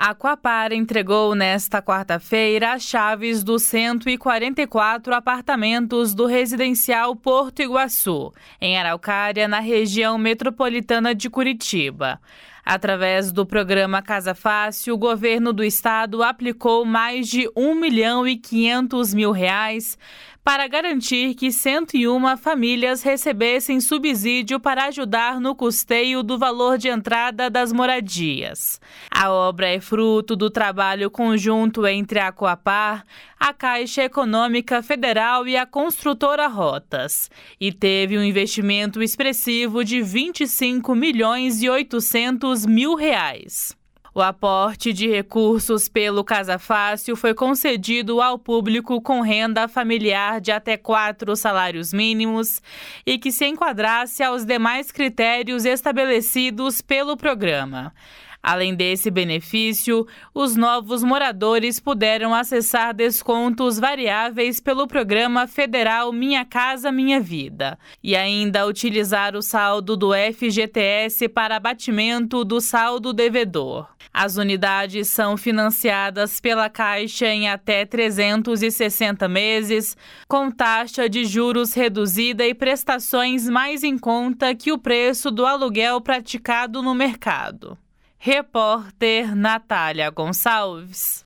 A Coapar entregou nesta quarta-feira as chaves dos 144 apartamentos do residencial Porto Iguaçu, em Araucária, na região metropolitana de Curitiba. Através do programa Casa Fácil, o governo do estado aplicou mais de R$1.500.000 para garantir que 101 famílias recebessem subsídio para ajudar no custeio do valor de entrada das moradias. A obra é fruto do trabalho conjunto entre a Coapar, a Caixa Econômica Federal e a construtora Rotas, e teve um investimento expressivo de R$25.800.000. O aporte de recursos pelo Casa Fácil foi concedido ao público com renda familiar de até 4 salários mínimos e que se enquadrasse aos demais critérios estabelecidos pelo programa. Além desse benefício, os novos moradores puderam acessar descontos variáveis pelo programa federal Minha Casa Minha Vida e ainda utilizar o saldo do FGTS para abatimento do saldo devedor. As unidades são financiadas pela Caixa em até 360 meses, com taxa de juros reduzida e prestações mais em conta que o preço do aluguel praticado no mercado. Repórter Natália Gonçalves.